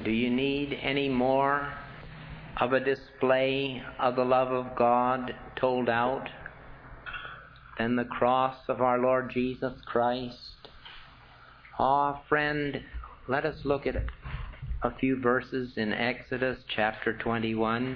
Do you need any more of a display of the love of God told out than the cross of our Lord Jesus Christ? Friend, let us look at a few verses in Exodus chapter 21.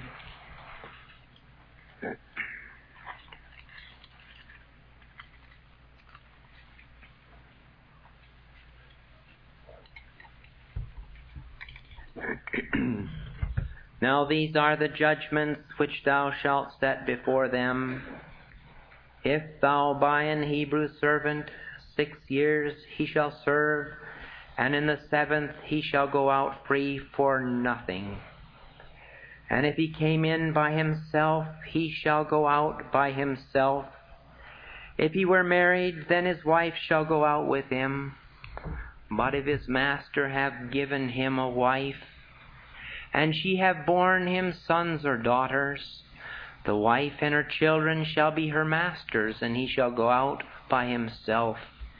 Now these are the judgments which thou shalt set before them. If thou buy an Hebrew servant, 6 years he shall serve, and in the 7th he shall go out free for nothing. And if he came in by himself, he shall go out by himself. If he were married, then his wife shall go out with him. But if his master have given him a wife, and she have borne him sons or daughters, the wife and her children shall be her master's, and he shall go out by himself.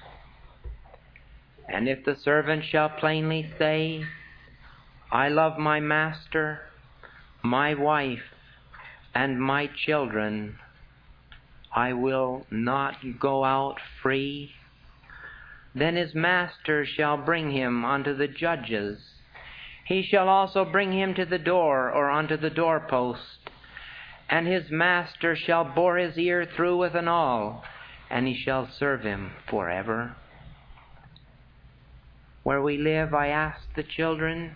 And if the servant shall plainly say, I love my master, my wife, and my children, I will not go out free, then his master shall bring him unto the judges. He shall also bring him to the door or unto the doorpost, and his master shall bore his ear through with an awl, and he shall serve him forever. Where we live, I ask the children,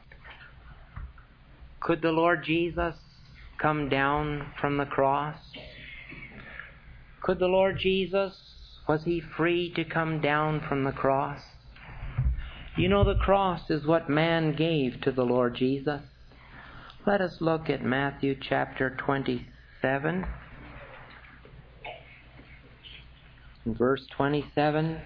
could the Lord Jesus come down from the cross? Could the Lord Jesus, was he free to come down from the cross? You know, the cross is what man gave to the Lord Jesus. Let us look at Matthew chapter 27, verse 27.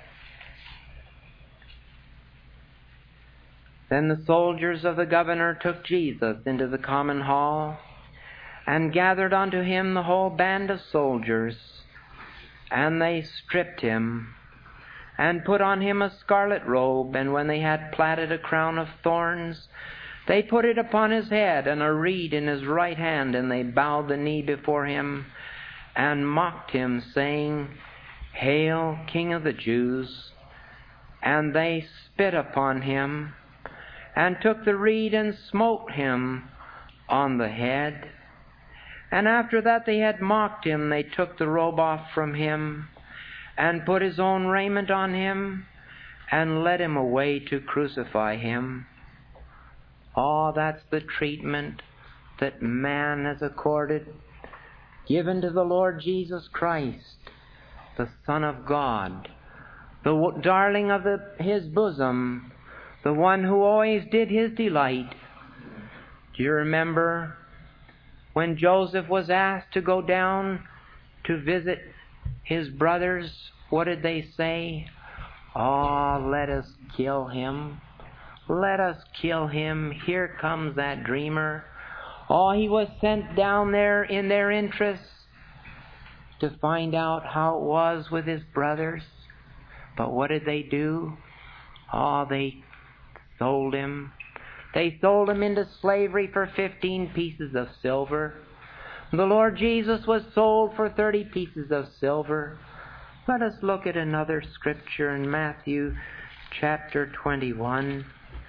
Then the soldiers of the governor took Jesus into the common hall, and gathered unto him the whole band of soldiers, and they stripped him, and put on him a scarlet robe, and when they had platted a crown of thorns, they put it upon his head, and a reed in his right hand, and they bowed the knee before him, and mocked him, saying, Hail, King of the Jews! And they spit upon him, and took the reed and smote him on the head. And after that they had mocked him, they took the robe off from him, and put his own raiment on him, and led him away to crucify him. That's the treatment that man has accorded, given to the Lord Jesus Christ, the Son of God, the darling of his bosom, the one who always did his delight. Do you remember when Joseph was asked to go down to visit his brothers? What did they say? Let us kill him. Let us kill him. Here comes that dreamer. He was sent down there in their interests to find out how it was with his brothers. But what did they do? They sold him. They sold him into slavery for 15 pieces of silver. The Lord Jesus was sold for 30 pieces of silver. Let us look at another scripture in Matthew chapter 21.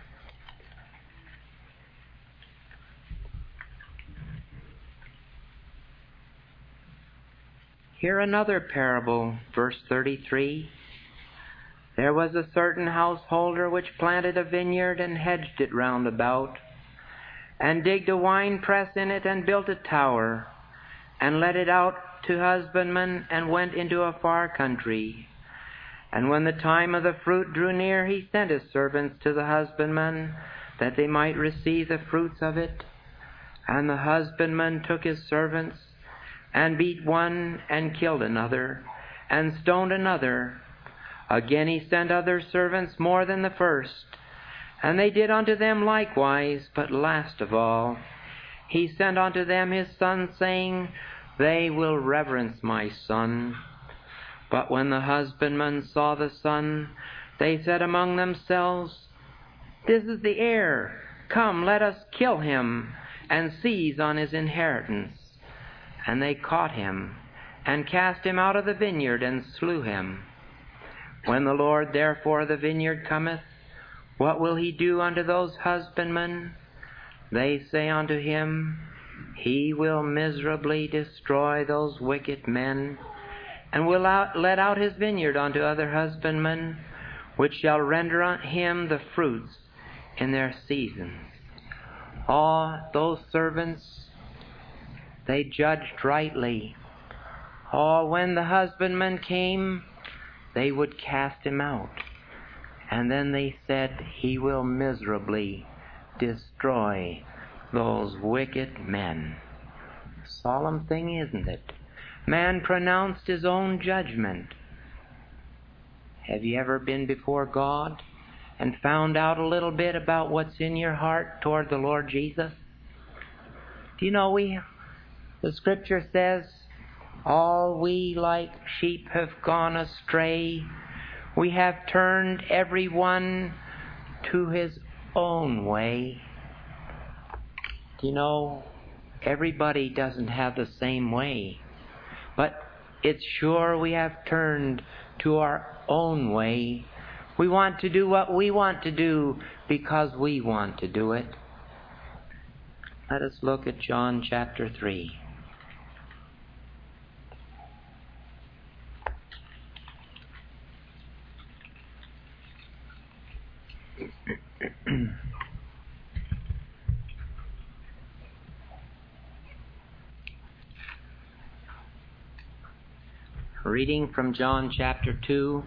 Here another parable, verse 33. There was a certain householder which planted a vineyard and hedged it round about, and digged a winepress in it, and built a tower, and let it out to husbandmen, and went into a far country. And when the time of the fruit drew near, he sent his servants to the husbandmen, that they might receive the fruits of it. And the husbandman took his servants, and beat one, and killed another, and stoned another. Again he sent other servants more than the first, and they did unto them likewise. But last of all, he sent unto them his son, saying, They will reverence my son. But when the husbandmen saw the son, they said among themselves, This is the heir. "Come, let us kill him and seize on his inheritance." And they caught him and cast him out of the vineyard and slew him. When the Lord therefore of the vineyard cometh, what will he do unto those husbandmen? They say unto him, He will miserably destroy those wicked men, and will let out his vineyard unto other husbandmen, which shall render unto him the fruits in their seasons. Those servants, they judged rightly. When the husbandman came, they would cast him out. And then they said, He will miserably destroy those wicked men. Solemn thing, isn't it? Man pronounced his own judgment. Have you ever been before God and found out a little bit about what's in your heart toward the Lord Jesus? Do you know the Scripture says, all we like sheep have gone astray. We have turned every one to his own way. Do you know, everybody doesn't have the same way. But it's sure we have turned to our own way. We want to do what we want to do because we want to do it. Let us look at John chapter 3. Reading from John chapter 2,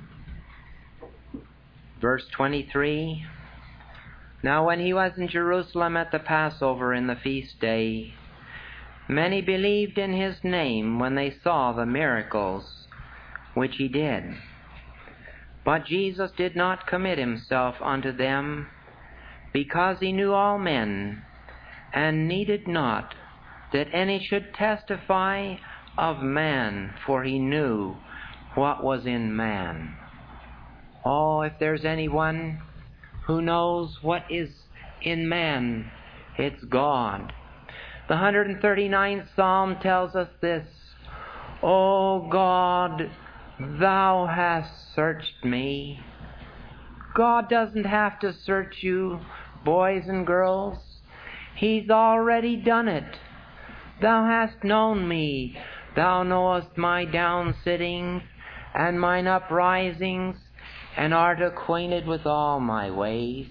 verse 23. Now when he was in Jerusalem at the Passover in the feast day, many believed in his name when they saw the miracles which he did. But Jesus did not commit himself unto them, because he knew all men, and needed not that any should testify of man, for he knew what was in man. If there's anyone who knows what is in man, it's God. The 139th Psalm tells us this, O God, Thou hast searched me. God doesn't have to search you, boys and girls. He's already done it. Thou hast known me. Thou knowest my downsittings and mine uprisings, and art acquainted with all my ways.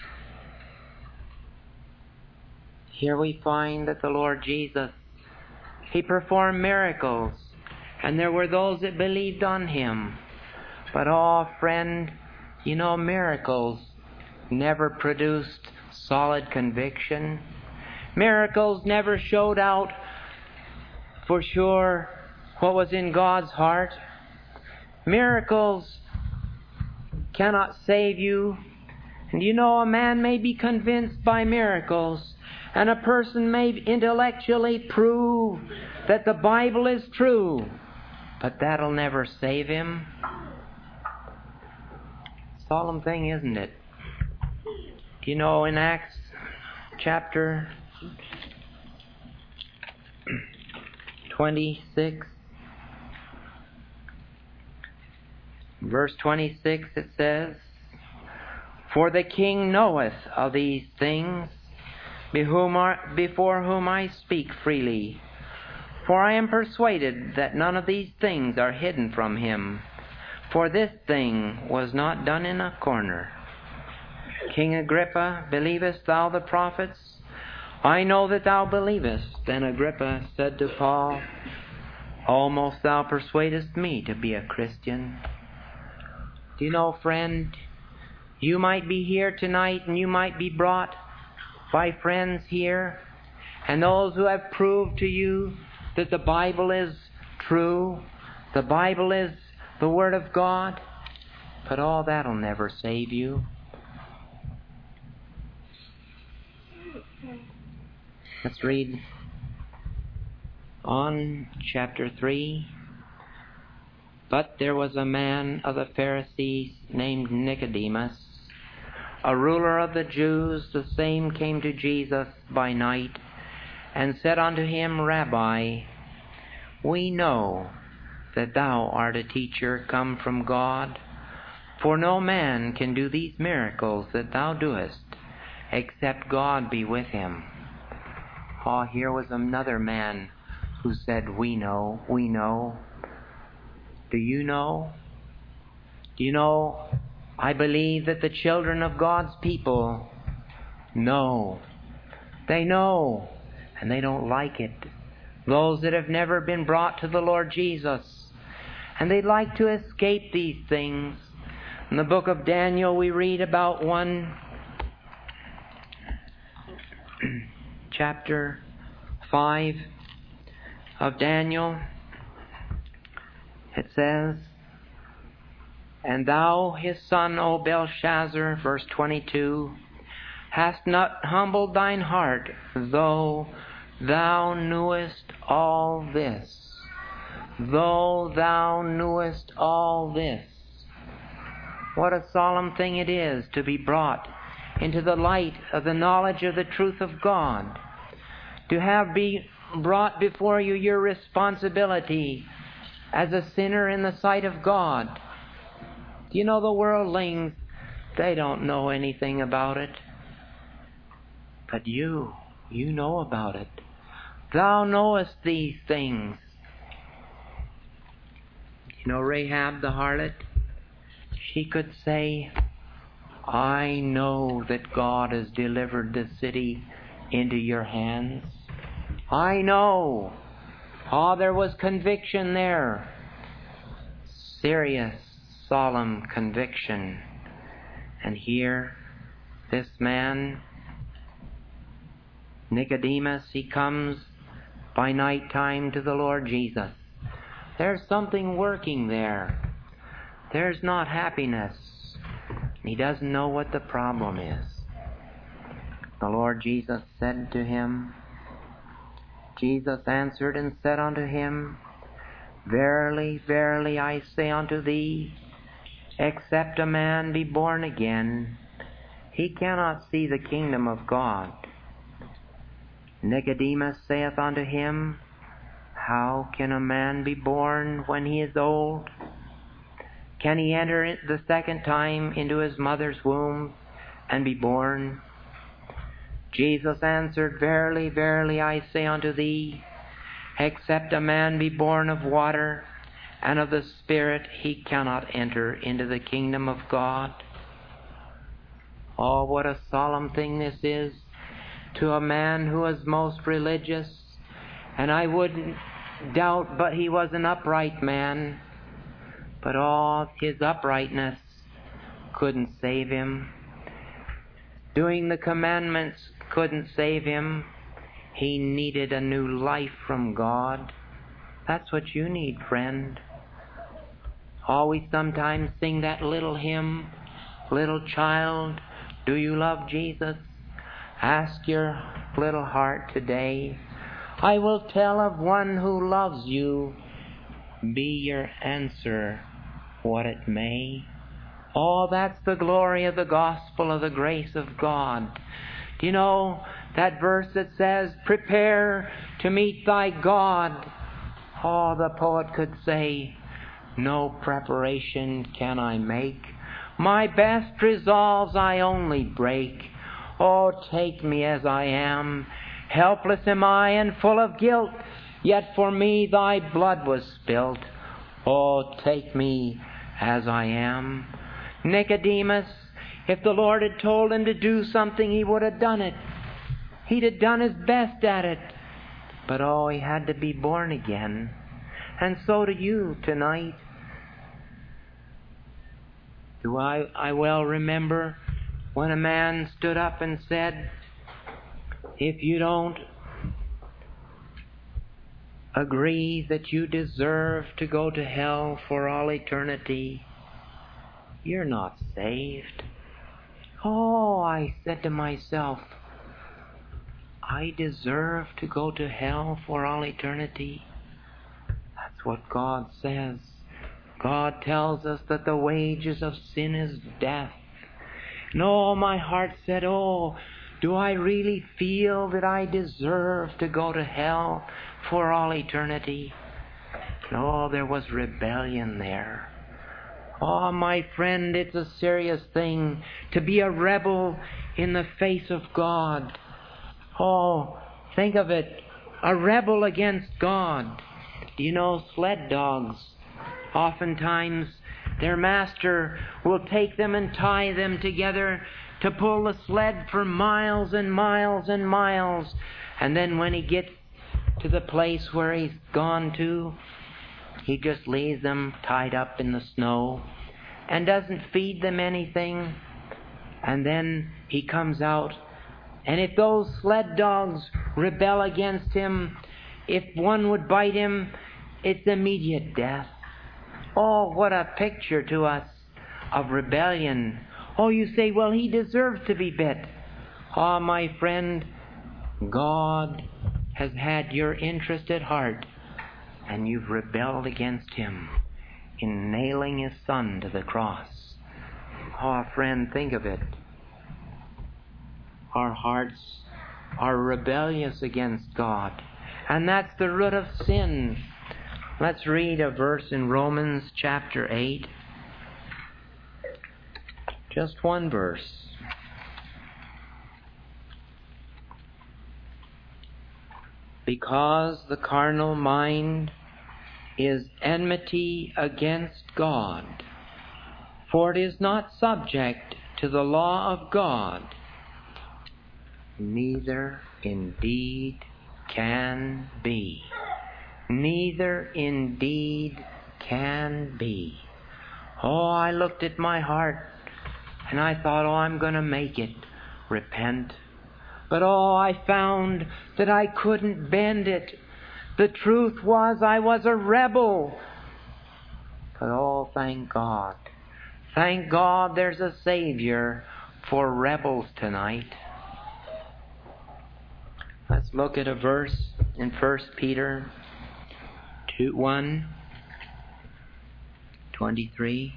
Here we find that the Lord Jesus, He performed miracles, and there were those that believed on Him. But friend, you know, miracles never produced solid conviction. Miracles never showed out for sure what was in God's heart. Miracles cannot save you. And you know, a man may be convinced by miracles, and a person may intellectually prove that the Bible is true, but that'll never save him. Solemn thing, isn't it? Do you know, in Acts chapter 26, verse 26, it says, For the king knoweth of these things, before whom I speak freely. For I am persuaded that none of these things are hidden from him. For this thing was not done in a corner. King Agrippa, believest thou the prophets? I know that thou believest. Then Agrippa said to Paul, Almost thou persuadest me to be a Christian. Do you know, friend, you might be here tonight and you might be brought by friends here, and those who have proved to you that the Bible is true, the Bible is the Word of God, but all that'll never save you. Let's read on chapter 3. But there was a man of the Pharisees named Nicodemus, a ruler of the Jews, the same came to Jesus by night, and said unto him, Rabbi, we know that thou art a teacher come from God, for no man can do these miracles that thou doest, except God be with him. Oh, here was another man who said, we know, we know. Do you know? Do you know, I believe that the children of God's people know. They know, and they don't like it. Those that have never been brought to the Lord Jesus, and they'd like to escape these things. In the book of Daniel, we read about one, chapter 5 of Daniel. It says, and thou, his son, O Belshazzar, verse 22, hast not humbled thine heart, though thou knewest all this. Though thou knewest all this. What a solemn thing it is to be brought into the light of the knowledge of the truth of God. To have be brought before you your responsibility as a sinner in the sight of God. Do you know the worldlings? They don't know anything about it. But you know about it. Thou knowest these things. You know Rahab the harlot? She could say, I know that God has delivered the city into your hands. I know. Oh, there was conviction there. Serious, solemn conviction. And here, this man, Nicodemus, he comes by night time to the Lord Jesus. There's something working there. There's not happiness. He doesn't know what the problem is. The Lord Jesus said to him, Jesus answered and said unto him, Verily, verily, I say unto thee, except a man be born again, he cannot see the kingdom of God. Nicodemus saith unto him, How can a man be born when he is old? Can he enter the second time into his mother's womb and be born? Jesus answered, Verily, verily, I say unto thee, except a man be born of water and of the Spirit, he cannot enter into the kingdom of God. Oh, what a solemn thing this is to a man who was most religious, and I wouldn't doubt but he was an upright man, but all his uprightness couldn't save him. Doing the commandments couldn't save him. He needed a new life from God. That's what you need, friend. Always sometimes sing that little hymn, Little child, do you love Jesus? Ask your little heart today. I will tell of one who loves you. Be your answer what it may. Oh, that's the glory of the gospel of the grace of God. Do you know that verse that says, prepare to meet thy God? Oh, the poet could say, no preparation can I make. My best resolves I only break. Oh, take me as I am. Helpless am I and full of guilt, yet for me thy blood was spilt. Oh, take me as I am. Nicodemus, if the Lord had told him to do something, he would have done it. He'd have done his best at it. But oh, he had to be born again. And so do you tonight. Do I well remember when a man stood up and said, if you don't agree that you deserve to go to hell for all eternity, you're not saved. Oh, I said to myself, I deserve to go to hell for all eternity? That's what God says. God tells us that the wages of sin is death. And oh, my heart said, oh, do I really feel that I deserve to go to hell for all eternity? No, there was rebellion there. Oh, my friend, it's a serious thing to be a rebel in the face of God. Oh, think of it, a rebel against God. Do you know sled dogs? Oftentimes their master will take them and tie them together to pull the sled for miles and miles and miles. And then when he gets to the place where he's gone to, he just leaves them tied up in the snow and doesn't feed them anything. And then he comes out, and if those sled dogs rebel against him, if one would bite him, it's immediate death. Oh, what a picture to us of rebellion. Oh, you say, well, he deserves to be bit. Oh, my friend, God has had your interest at heart, and you've rebelled against him in nailing his Son to the cross. Oh, friend, think of it. Our hearts are rebellious against God, and that's the root of sin. Let's read a verse in Romans chapter 8. Just one verse. Because the carnal mind is enmity against God, for it is not subject to the law of God, neither indeed can be. Neither indeed can be. Oh, I looked at my heart and I thought, oh, I'm going to make it repent. But oh, I found that I couldn't bend it. The truth was I was a rebel. But oh, thank God. Thank God there's a Savior for rebels tonight. Let's look at a verse in 1 Peter 1:23.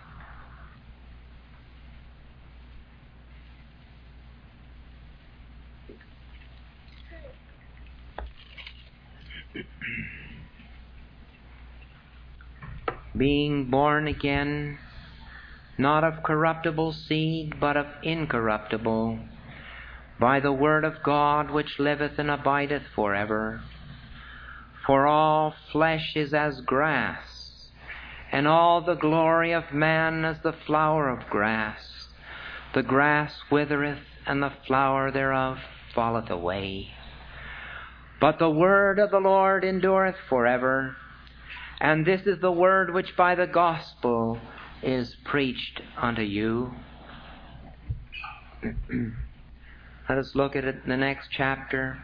Being born again, not of corruptible seed, but of incorruptible, by the word of God which liveth and abideth forever. For all flesh is as grass, and all the glory of man as the flower of grass. The grass withereth, and the flower thereof falleth away. But the word of the Lord endureth forever. And this is the word which by the gospel is preached unto you. Let us look at it in the next chapter.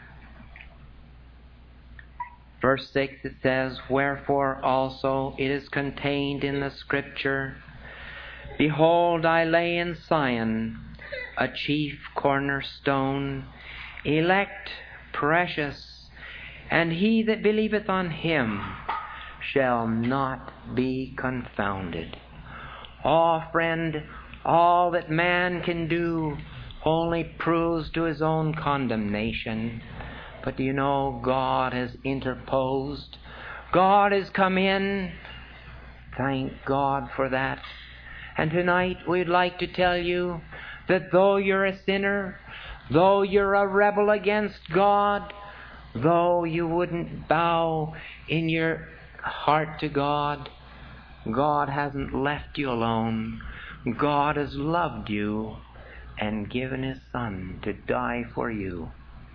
Verse 6, it says, Wherefore also it is contained in the Scripture, Behold, I lay in Sion a chief cornerstone, elect, precious, and he that believeth on him shall not be confounded. Oh, friend, all that man can do only proves to his own condemnation. But do you know, God has interposed. God has come in. Thank God for that. And tonight we'd like to tell you that though you're a sinner, though you're a rebel against God, though you wouldn't bow in your heart to God, God hasn't left you alone. God has loved you and given His Son to die for you.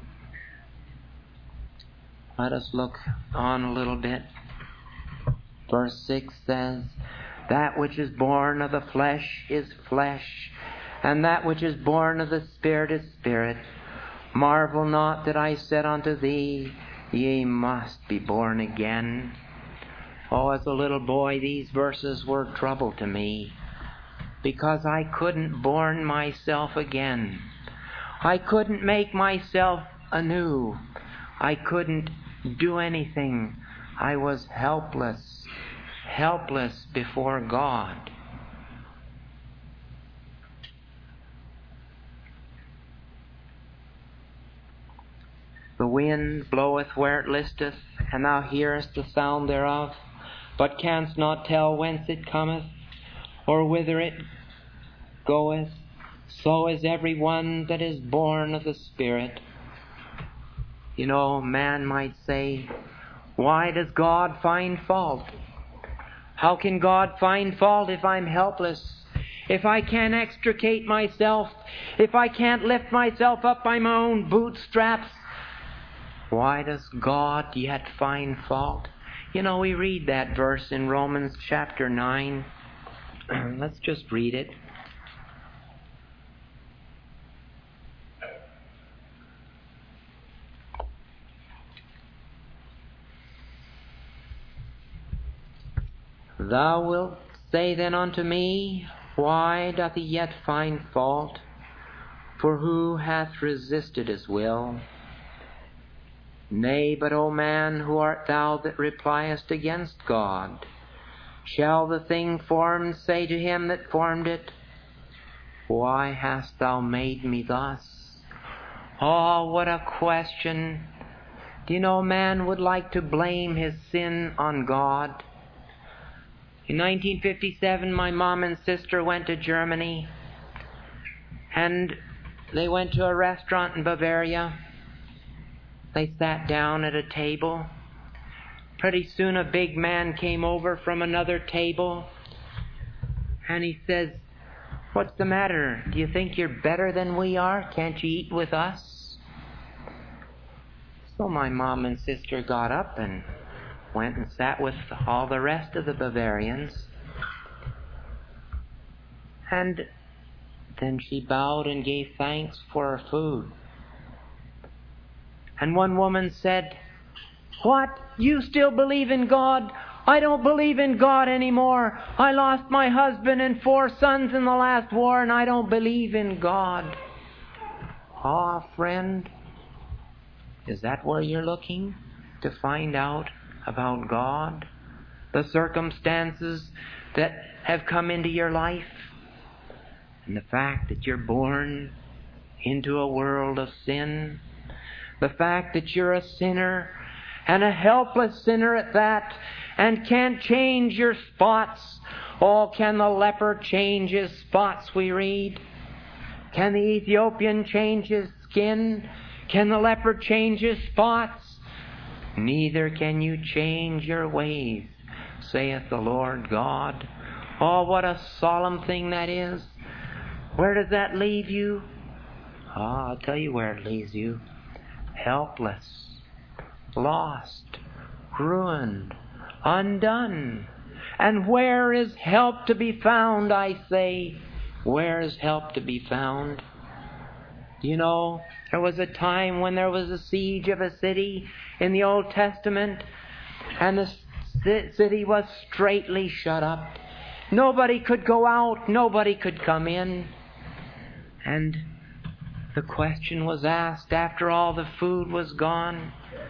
Let us look on a little bit. Verse 6 says, That which is born of the flesh is flesh, and that which is born of the Spirit is spirit. Marvel not that I said unto thee, Ye must be born again. Oh, as a little boy, these verses were trouble to me, because I couldn't born myself again. I couldn't make myself anew. I couldn't do anything. I was helpless before God. The wind bloweth where it listeth, and thou hearest the sound thereof, but canst not tell whence it cometh, or whither it goeth. So is every one that is born of the Spirit. You know, man might say, why does God find fault? How can God find fault if I'm helpless? If I can't extricate myself? If I can't lift myself up by my own bootstraps? Why does God yet find fault? You know, we read that verse in Romans chapter 9. Let's just read it. Thou wilt say then unto me, why doth he yet find fault? For who hath resisted his will? Nay, but, O man, who art thou that repliest against God? Shall the thing formed say to him that formed it, why hast thou made me thus? Oh, what a question! Do you know, man would like to blame his sin on God. In 1957, my mom and sister went to Germany, and they went to a restaurant in Bavaria. They sat down at a table. Pretty soon a big man came over from another table, and he says, what's the matter? Do you think you're better than we are? Can't you eat with us? So my mom and sister got up and went and sat with all the rest of the Bavarians. And then she bowed and gave thanks for her food. And one woman said, what? You still believe in God? I don't believe in God anymore. I lost my husband and 4 sons in the last war, and I don't believe in God. Ah, friend, is that where you're looking to find out about God? The circumstances that have come into your life? And the fact that you're born into a world of sin? The fact that you're a sinner, and a helpless sinner at that, and can't change your spots? Oh, can the leper change his spots, we read? Can the Ethiopian change his skin? Can the leper change his spots? Neither can you change your ways, saith the Lord God. Oh, what a solemn thing that is. Where does that leave you? Ah, I'll tell you where it leaves you. Helpless, lost, ruined, undone. And where is help to be found, I say? Where is help to be found? You know, there was a time when there was a siege of a city in the Old Testament, and the city was straitly shut up. Nobody could go out, nobody could come in. And the question was asked after all the food was gone,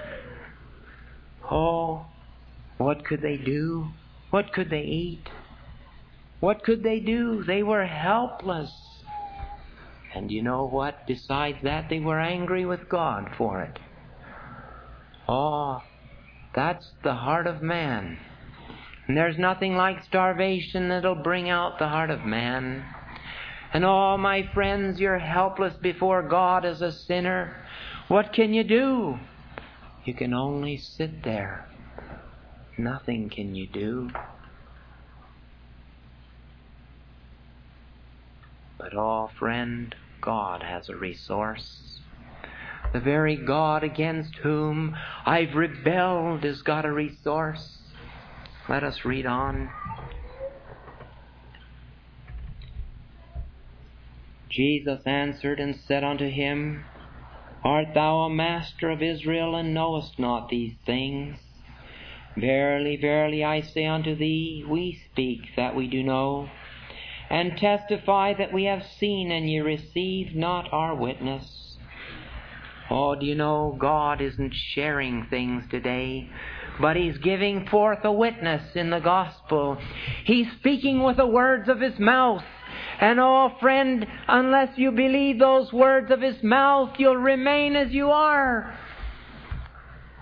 oh, what could they do? What could they eat? What could they do? They were helpless. And you know what? Besides that, they were angry with God for it. Oh, that's the heart of man. And there's nothing like starvation that'll bring out the heart of man. And oh, my friends, you're helpless before God as a sinner. What can you do? You can only sit there. Nothing can you do. But oh, friend, God has a resource. The very God against whom I've rebelled has got a resource. Let us read on. Jesus answered and said unto him, art thou a master of Israel, and knowest not these things? Verily, verily, I say unto thee, we speak that we do know, and testify that we have seen, and ye receive not our witness. Oh, do you know, God isn't sharing things today, but He's giving forth a witness in the gospel. He's speaking with the words of His mouth. And oh, friend, unless you believe those words of His mouth, you'll remain as you are.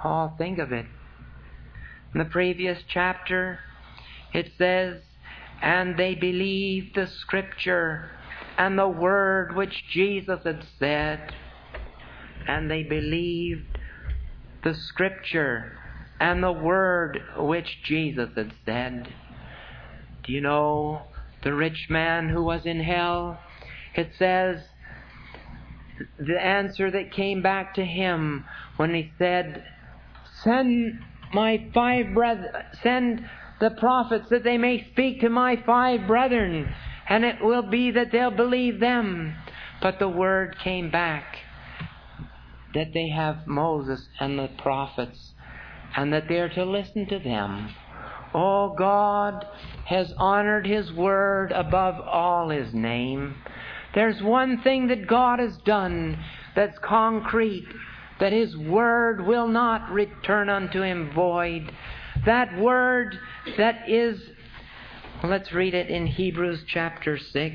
Oh, think of it. In the previous chapter, it says, and they believed the Scripture and the word which Jesus had said. And they believed the Scripture and the word which Jesus had said. Do you know the rich man who was in hell? It says, the answer that came back to him when he said, send the prophets that they may speak to my 5 brethren, and it will be that they'll believe them. But the word came back that they have Moses and the prophets, and that they're to listen to them. Oh, God has honored His word above all His name. There's one thing that God has done that's concrete, that His word will not return unto Him void. That word that is, let's read it in Hebrews chapter 6.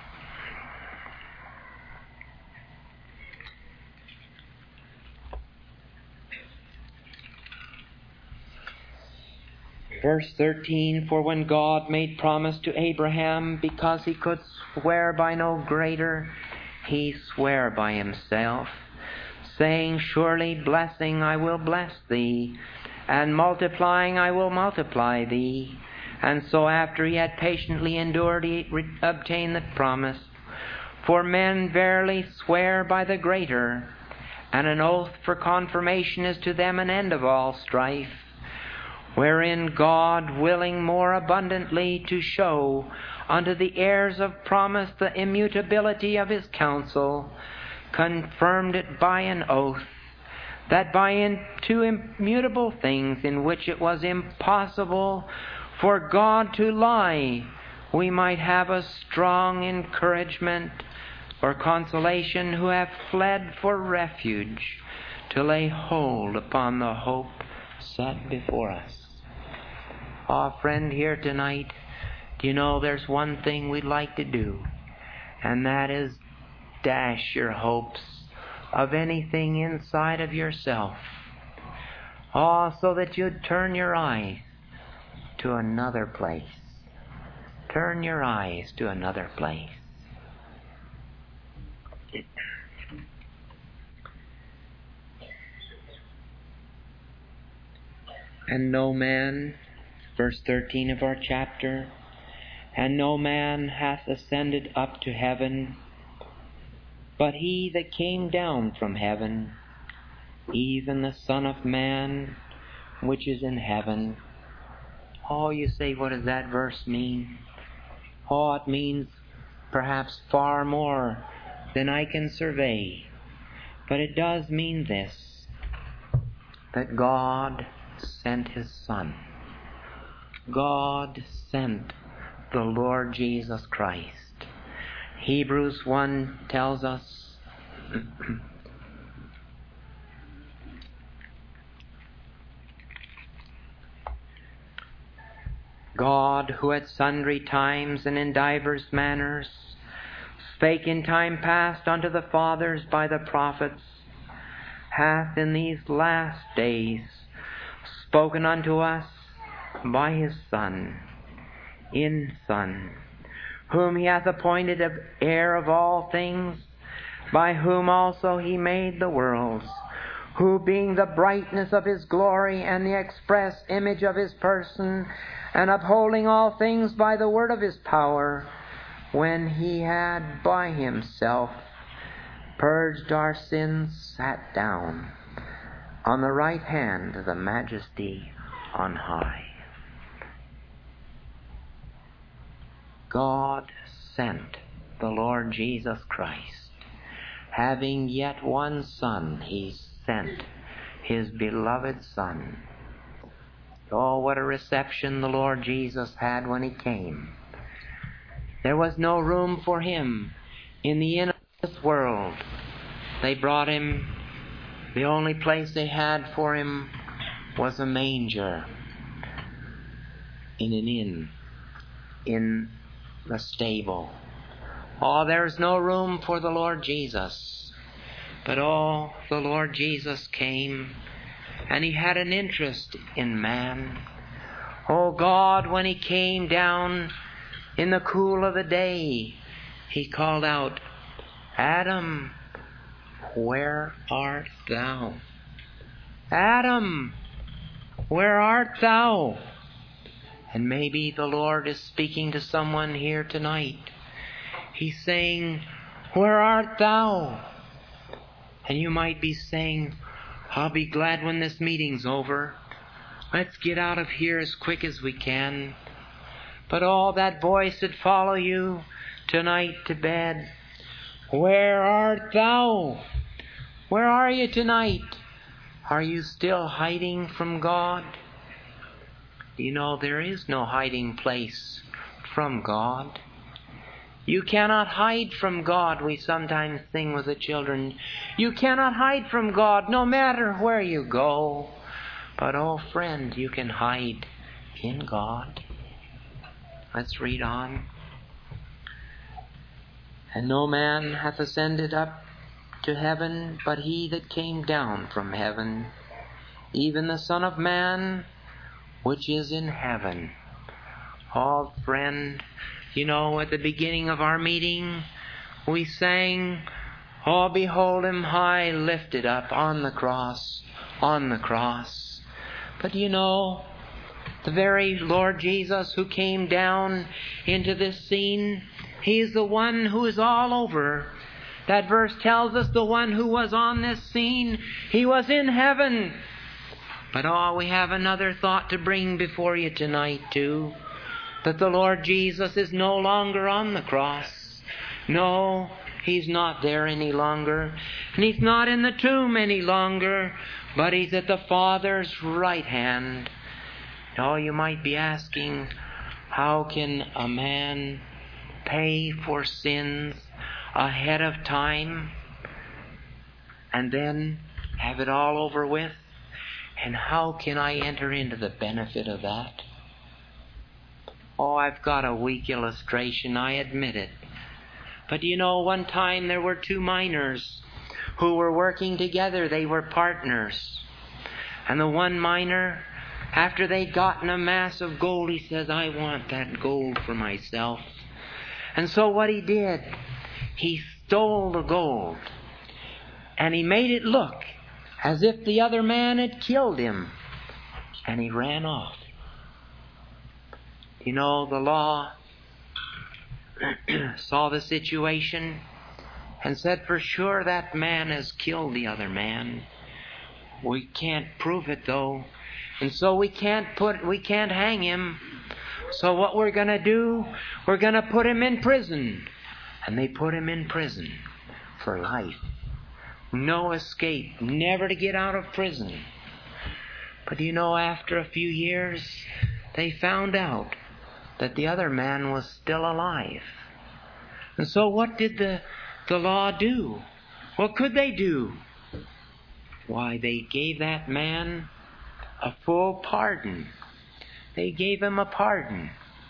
Verse 13, for when God made promise to Abraham, because he could swear by no greater, he sware by himself, saying, surely blessing I will bless thee, and multiplying I will multiply thee. And so after he had patiently endured, he obtained the promise. For men verily swear by the greater, and an oath for confirmation is to them an end of all strife, wherein God, willing more abundantly to show unto the heirs of promise the immutability of His counsel, confirmed it by an oath, that by two immutable things in which it was impossible for God to lie, we might have a strong encouragement or consolation who have fled for refuge to lay hold upon the hope set before us. Oh, friend, here tonight, do you know there's one thing we'd like to do, and that is dash your hopes of anything inside of yourself. Oh, so that you'd turn your eyes to another place. Turn your eyes to another place. And no man, verse 13 of our chapter, and no man hath ascended up to heaven, but he that came down from heaven, even the Son of Man, which is in heaven. Oh, you say, what does that verse mean? Oh, it means perhaps far more than I can survey. But it does mean this, that God sent His Son. God sent the Lord Jesus Christ. Hebrews 1 tells us God, who at sundry times and in divers manners spake in time past unto the fathers by the prophets, hath in these last days spoken unto us by His Son, whom He hath appointed heir of all things, by whom also He made the worlds, who being the brightness of His glory and the express image of His person, and upholding all things by the word of His power, when He had by Himself purged our sins, sat down on the right hand of the Majesty on high. God sent the Lord Jesus Christ. Having yet one Son, He sent His beloved Son. Oh, what a reception the Lord Jesus had when He came. There was no room for Him in the inn of this world. They brought Him, the only place they had for Him was a manger in an inn, in the stable. Oh, there's no room for the Lord Jesus. But oh, the Lord Jesus came and He had an interest in man. Oh God, when He came down in the cool of the day, He called out, Adam, where art thou? Adam, where art thou? And maybe the Lord is speaking to someone here tonight. He's saying, where art thou? And you might be saying, I'll be glad when this meeting's over. Let's get out of here as quick as we can. But all that voice would follow you tonight to bed. Where art thou? Where are you tonight? Are you still hiding from God? You know, there is no hiding place from God. You cannot hide from God, we sometimes sing with the children. You cannot hide from God no matter where you go. But, oh friend, you can hide in God. Let's read on. And no man hath ascended up to heaven, but He that came down from heaven, even the Son of Man, which is in heaven. Oh, friend, you know, at the beginning of our meeting, we sang, oh, behold Him high lifted up on the cross, on the cross. But you know, the very Lord Jesus who came down into this scene, He is the one who is all over. That verse tells us the one who was on this scene, He was in heaven. But oh, we have another thought to bring before you tonight too. That the Lord Jesus is no longer on the cross. No, He's not there any longer. And He's not in the tomb any longer. But He's at the Father's right hand. Oh, you might be asking, how can a man pay for sins ahead of time and then have it all over with? And how can I enter into the benefit of that? Oh, I've got a weak illustration, I admit it. But you know, one time there were two miners who were working together. They were partners. And the one miner, after they'd gotten a mass of gold, he says, I want that gold for myself. And so what he did, he stole the gold. And he made it look as if the other man had killed him. And he ran off. You know, the law saw the situation and said, for sure that man has killed the other man. We can't prove it though. And so we can't hang him. So what we're going to do, we're going to put him in prison. And they put him in prison for life. No escape, never to get out of prison. But you know, after a few years, they found out that the other man was still alive. And so what did the law do? What could they do? Why, they gave that man a full pardon. They gave him a pardon.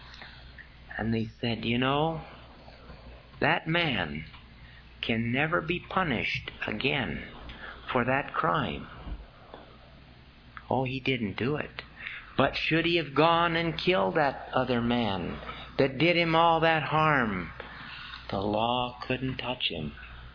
And they said, you know, that man can never be punished again for that crime. Oh, he didn't do it. But should he have gone and killed that other man that did him all that harm, the law couldn't touch him.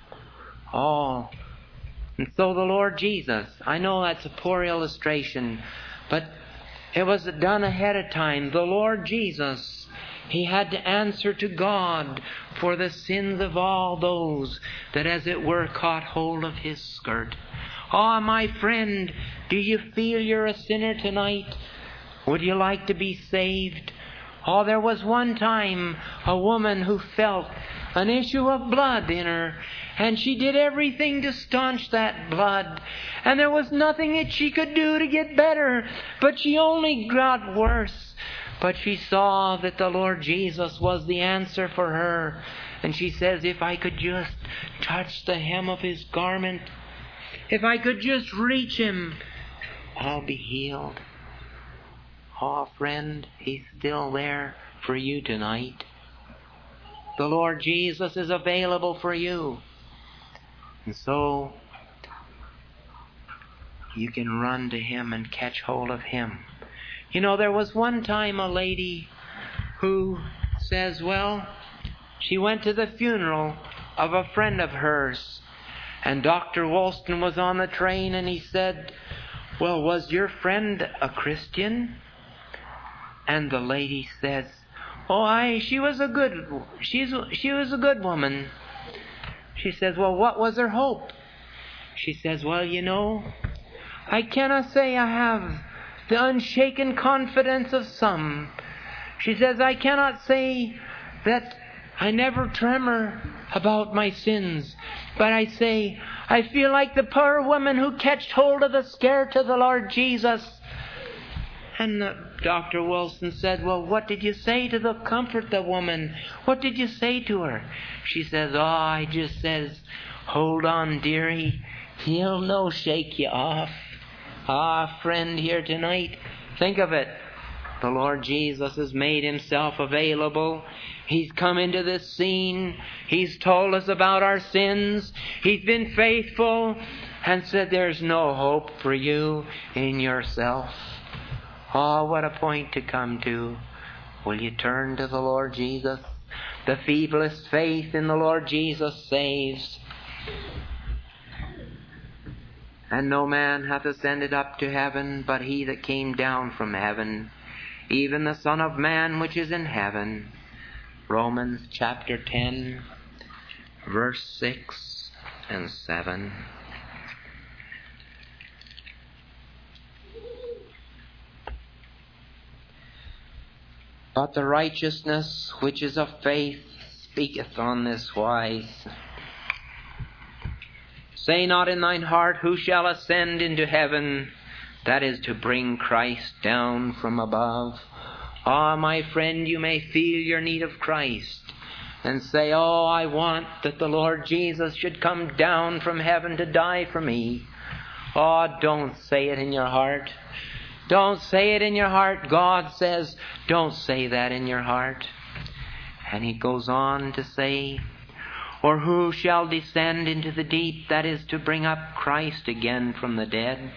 Oh, and so the Lord Jesus, I know that's a poor illustration, but it was done ahead of time. The Lord Jesus, He had to answer to God for the sins of all those that, as it were, caught hold of His skirt. Oh, my friend, do you feel you're a sinner tonight? Would you like to be saved? Oh, there was one time a woman who felt an issue of blood in her, and she did everything to staunch that blood. And there was nothing that she could do to get better, but she only got worse. But she saw that the Lord Jesus was the answer for her. And she says, if I could just touch the hem of His garment, if I could just reach Him, I'll be healed. Oh, friend, He's still there for you tonight. The Lord Jesus is available for you. And so, you can run to Him and catch hold of Him. You know, there was one time a lady who says, well, she went to the funeral of a friend of hers, and Dr. Woolston was on the train, and he said, well, was your friend a Christian? And the lady says, oh, she was a good woman. She says, well, what was her hope? She says, well, you know, I cannot say I have the unshaken confidence of some. She says, I cannot say that I never tremor about my sins, but I say, I feel like the poor woman who catched hold of the skirt of the Lord Jesus. And Dr. Wilson said, well, what did you say to comfort the woman? What did you say to her? She says, oh, I just says, hold on, dearie. He'll no shake you off. Ah, friend here tonight, think of it. The Lord Jesus has made Himself available. He's come into this scene. He's told us about our sins. He's been faithful and said there's no hope for you in yourself. Oh, what a point to come to. Will you turn to the Lord Jesus? The feeblest faith in the Lord Jesus saves. And no man hath ascended up to heaven, but He that came down from heaven, even the Son of Man which is in heaven. Romans chapter 10, verse 6 and 7. But the righteousness which is of faith speaketh on this wise. Say not in thine heart, who shall ascend into heaven? That is to bring Christ down from above. Ah, my friend, you may feel your need of Christ and say, oh, I want that the Lord Jesus should come down from heaven to die for me. Oh, don't say it in your heart. Don't say it in your heart. God says, don't say that in your heart. And He goes on to say, or who shall descend into the deep? That is to bring up Christ again from the dead.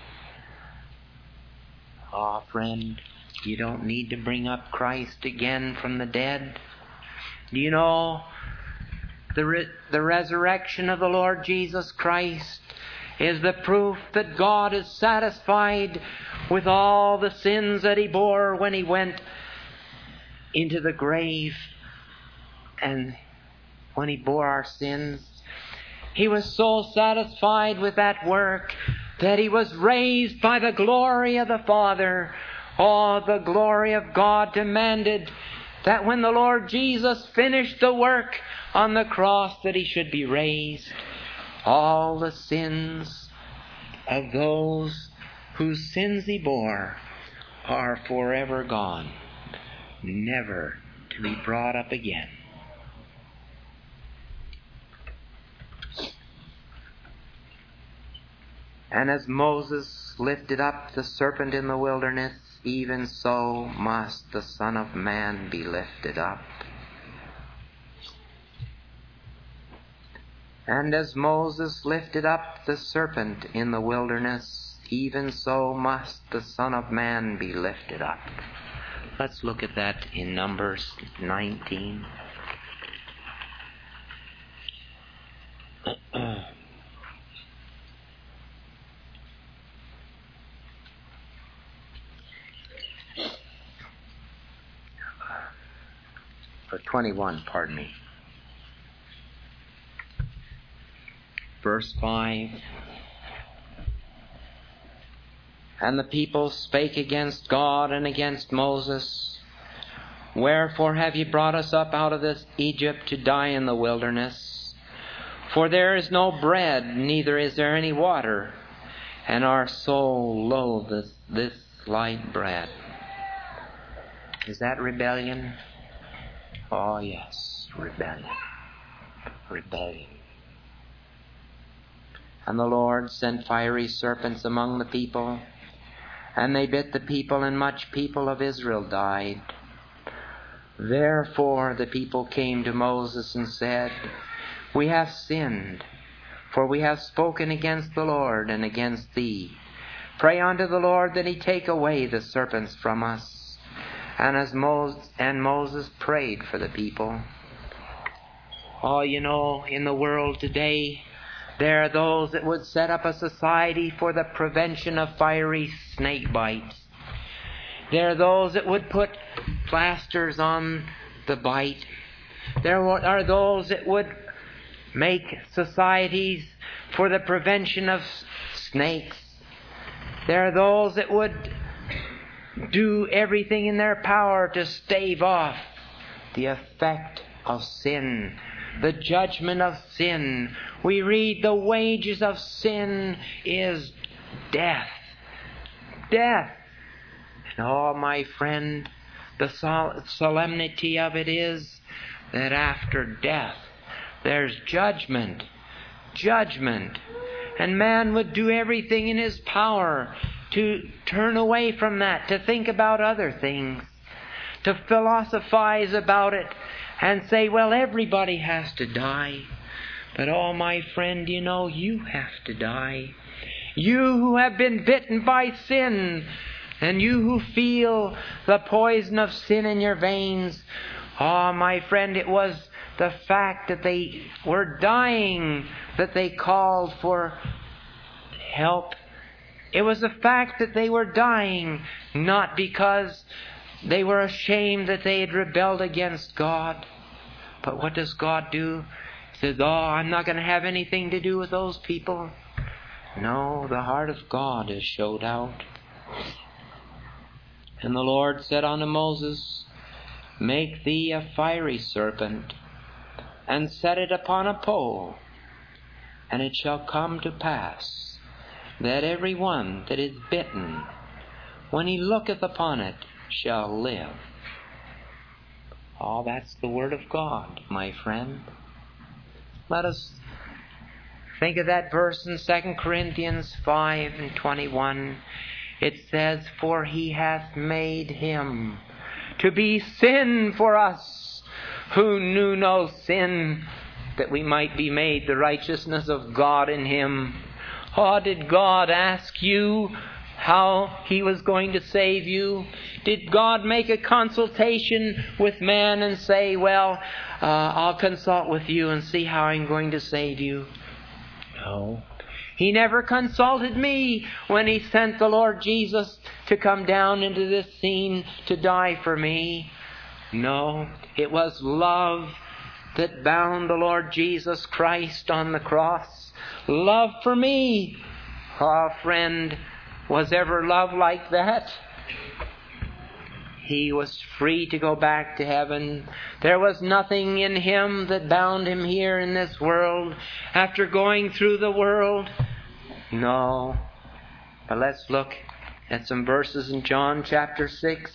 Ah, friend, you don't need to bring up Christ again from the dead. Do you know the resurrection of the Lord Jesus Christ is the proof that God is satisfied with all the sins that He bore when He went into the grave, and when He bore our sins. He was so satisfied with that work that He was raised by the glory of the Father. Oh, the glory of God demanded that when the Lord Jesus finished the work on the cross, that He should be raised. All the sins of those whose sins He bore are forever gone, never to be brought up again. And as Moses lifted up the serpent in the wilderness, even so must the Son of Man be lifted up. And as Moses lifted up the serpent in the wilderness, even so must the Son of Man be lifted up. Let's look at that in Numbers 19. Or 21, pardon me. Verse 5. And the people spake against God and against Moses. Wherefore have ye brought us up out of this Egypt to die in the wilderness? For there is no bread, neither is there any water, and our soul loatheth this light bread. Is that rebellion? Oh yes, rebellion. Rebellion. And the Lord sent fiery serpents among the people, and they bit the people, and much people of Israel died. Therefore the people came to Moses and said, We have sinned, for we have spoken against the Lord and against thee. Pray unto the Lord that He take away the serpents from us. And Moses prayed for the people. Oh, you know, in the world today, there are those that would set up a society for the prevention of fiery snake bites. There are those that would put plasters on the bite. There are those that would make societies for the prevention of snakes. There are those that would do everything in their power to stave off the effect of sin, the judgment of sin. We read the wages of sin is death. Death. And oh, my friend, the solemnity of it is that after death there's judgment. Judgment. And man would do everything in his power to turn away from that, to think about other things, to philosophize about it and say, well, everybody has to die. But oh, my friend, you know, you have to die. You who have been bitten by sin, and you who feel the poison of sin in your veins, oh, my friend, it was the fact that they were dying that they called for help. It was the fact that they were dying, not because they were ashamed that they had rebelled against God. But what does God do? He says, oh, I'm not going to have anything to do with those people. No, the heart of God is showed out. And the Lord said unto Moses, make thee a fiery serpent, and set it upon a pole. And it shall come to pass that every one that is bitten, when he looketh upon it, shall live. Oh, that's the Word of God, my friend. Let us think of that verse in 2 Corinthians 5:21. It says, for He hath made Him to be sin for us, who knew no sin, that we might be made the righteousness of God in Him. Oh, did God ask you how He was going to save you? Did God make a consultation with man and say, well, I'll consult with you and see how I'm going to save you? No. He never consulted me when He sent the Lord Jesus to come down into this scene to die for me. No, it was love that bound the Lord Jesus Christ on the cross. Love for me. Oh, friend, was ever love like that? He was free to go back to heaven. There was nothing in Him that bound Him here in this world after going through the world. No. But let's look at some verses in John chapter 6.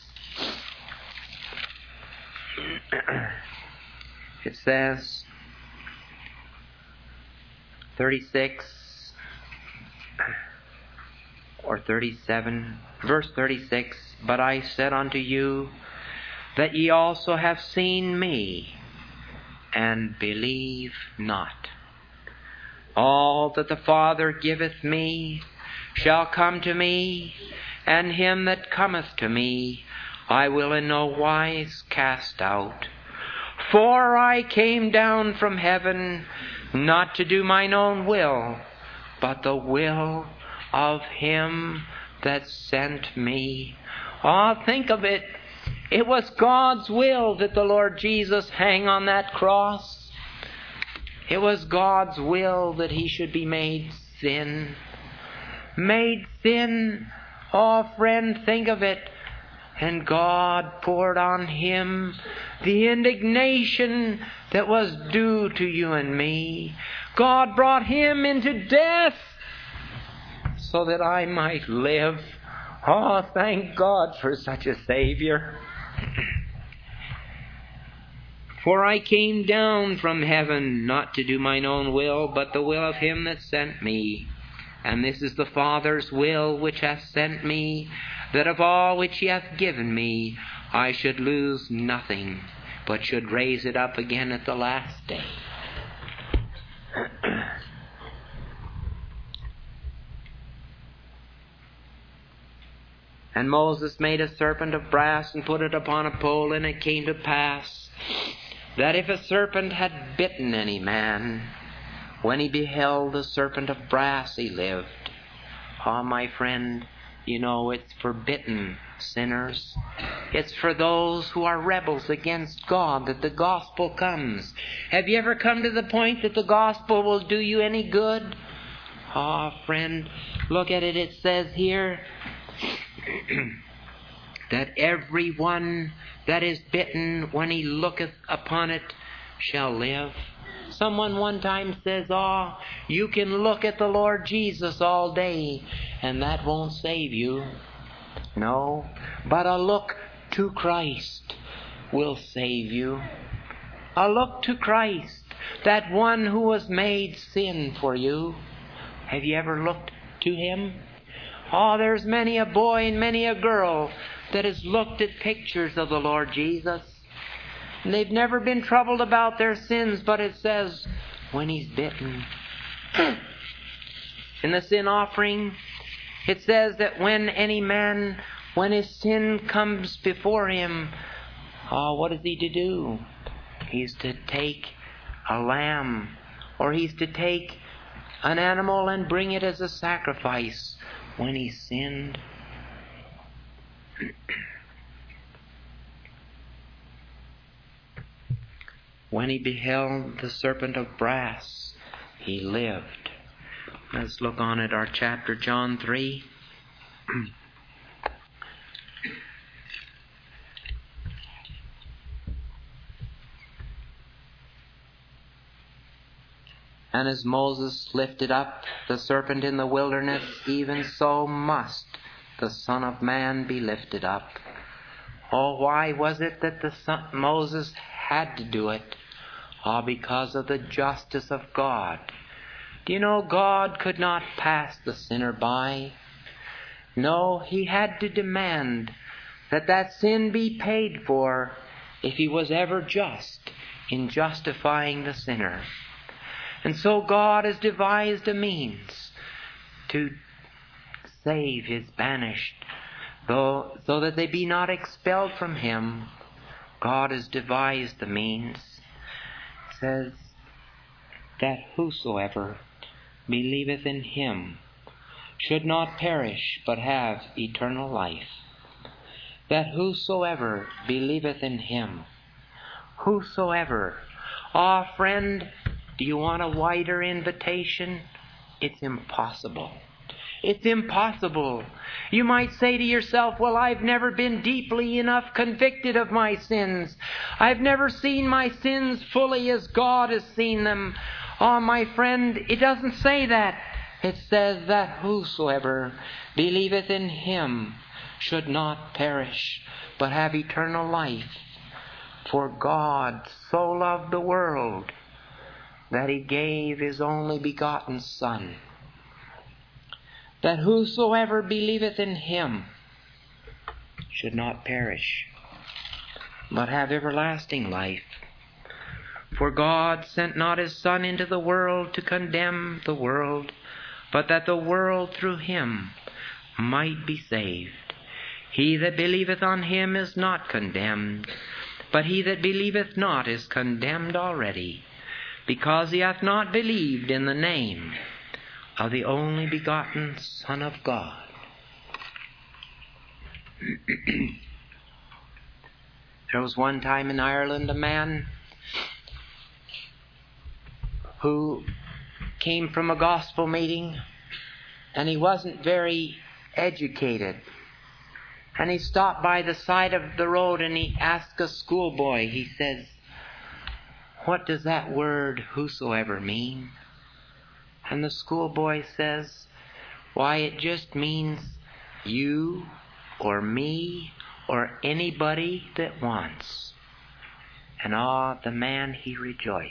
It says, 36 or 37, verse 36, but I said unto you that ye also have seen me, and believe not. All that the Father giveth me shall come to me, and him that cometh to me I will in no wise cast out. For I came down from heaven not to do mine own will, but the will of Him that sent me. Oh, think of it. It was God's will that the Lord Jesus hang on that cross. It was God's will that He should be made sin. Made sin. Oh, friend, think of it. And God poured on Him the indignation that was due to you and me. God brought Him into death so that I might live. Oh, thank God for such a Savior. For I came down from heaven not to do mine own will, but the will of Him that sent me. And this is the Father's will which hath sent me, that of all which He hath given me I should lose nothing, but should raise it up again at the last day. And Moses made a serpent of brass and put it upon a pole, and it came to pass that if a serpent had bitten any man, when he beheld the serpent of brass, he lived. Ah, my friend, you know it's forbidden, sinners. It's for those who are rebels against God that the gospel comes. Have you ever come to the point that the gospel will do you any good? Ah, friend, look at it. It says here that every one that is bitten, when he looketh upon it, shall live. Someone one time says, you can look at the Lord Jesus all day, and that won't save you. No, but a look to Christ will save you. A look to Christ, that one who was made sin for you. Have you ever looked to Him? There's many a boy and many a girl that has looked at pictures of the Lord Jesus. And they've never been troubled about their sins, but it says, when He's bitten. In the sin offering, it says that when any man, when his sin comes before him, what is he to do? He's to take a lamb, or he's to take an animal and bring it as a sacrifice when he sinned. When he beheld the serpent of brass, he lived. Let's look on at our chapter, John 3. And as Moses lifted up the serpent in the wilderness, even so must the Son of Man be lifted up. Why was it that Moses had to do it? Because of the justice of God. Do you know God could not pass the sinner by? No, He had to demand that sin be paid for if He was ever just in justifying the sinner. And so God has devised a means to save His banished, so that they be not expelled from Him. God has devised the means. It says that whosoever believeth in Him should not perish, but have eternal life. That whosoever believeth in Him. Whosoever. Friend, do you want a wider invitation? It's impossible. It's impossible. You might say to yourself, well, I've never been deeply enough convicted of my sins. I've never seen my sins fully as God has seen them. My friend, it doesn't say that. It says that whosoever believeth in Him should not perish, but have eternal life. For God so loved the world that He gave His only begotten Son, that whosoever believeth in Him should not perish, but have everlasting life. For God sent not His Son into the world to condemn the world, but that the world through Him might be saved. He that believeth on Him is not condemned, but he that believeth not is condemned already, because he hath not believed in the name of the only begotten Son of God. There was one time in Ireland a man who came from a gospel meeting, and he wasn't very educated. And he stopped by the side of the road and he asked a schoolboy, he says, what does that word whosoever mean? And the schoolboy says, why, it just means you or me or anybody that wants. And the man, he rejoiced.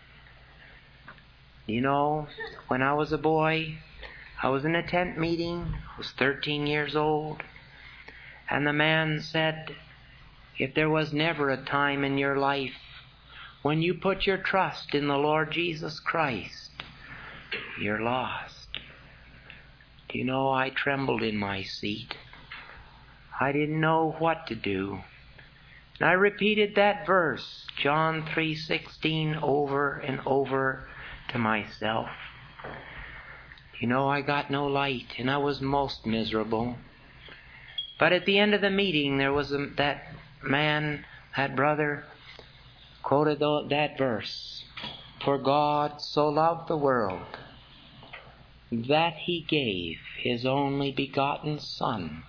You know, when I was a boy, I was in a tent meeting, I was 13 years old, and the man said, if there was never a time in your life when you put your trust in the Lord Jesus Christ, you're lost. Do you know, I trembled in my seat. I didn't know what to do. And I repeated that verse, John 3:16, over and over to myself. You know, I got no light, and I was most miserable. But at the end of the meeting, there was that man, that brother, quoted that verse. For God so loved the world that He gave His only begotten Son.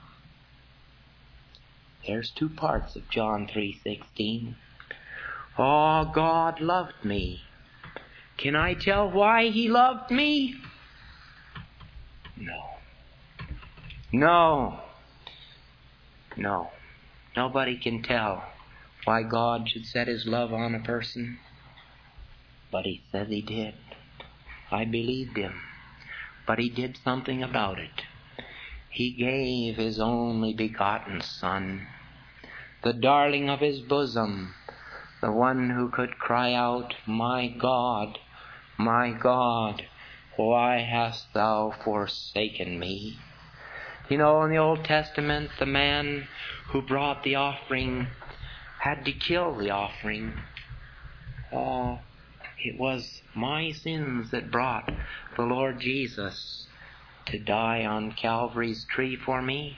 There's two parts of John 3:16. Oh, God loved me. Can I tell why He loved me? No. Nobody can tell why God should set His love on a person. But He says He did. I believed Him. But He did something about it. He gave His only begotten Son, the darling of His bosom, the one who could cry out, my God, why hast Thou forsaken me? You know, in the Old Testament, the man who brought the offering had to kill the offering. Oh, it was my sins that brought the Lord Jesus to die on Calvary's tree for me.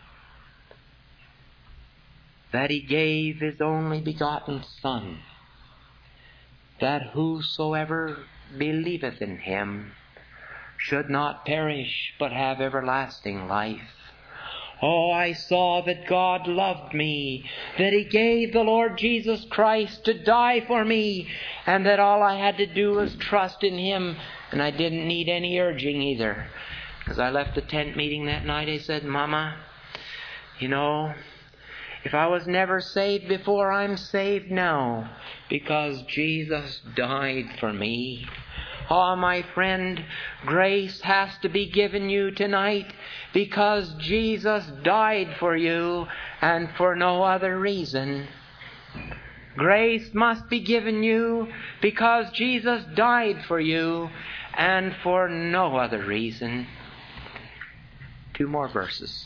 That He gave His only begotten Son, that whosoever believeth in Him should not perish, but have everlasting life. Oh, I saw that God loved me, that He gave the Lord Jesus Christ to die for me, and that all I had to do was trust in Him, and I didn't need any urging either. As I left the tent meeting that night, I said, Mama, you know, if I was never saved before, I'm saved now, because Jesus died for me. Oh, my friend, grace has to be given you tonight because Jesus died for you and for no other reason. Grace must be given you because Jesus died for you and for no other reason. Two more verses.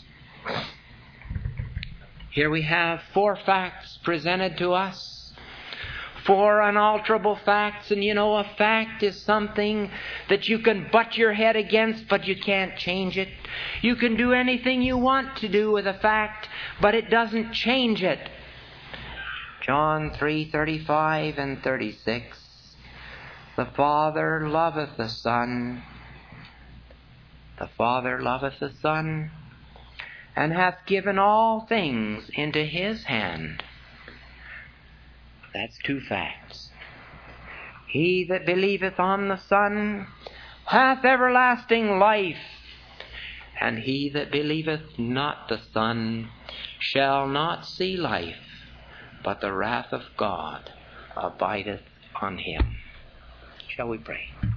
Here we have 4 facts presented to us. 4 unalterable facts, and you know, a fact is something that you can butt your head against, but you can't change it. You can do anything you want to do with a fact, but it doesn't change it. John 3:35 and 36. The Father loveth the Son. The Father loveth the Son, and hath given all things into His hand. That's 2 facts. He that believeth on the Son hath everlasting life, and he that believeth not the Son shall not see life, but the wrath of God abideth on him. Shall we pray?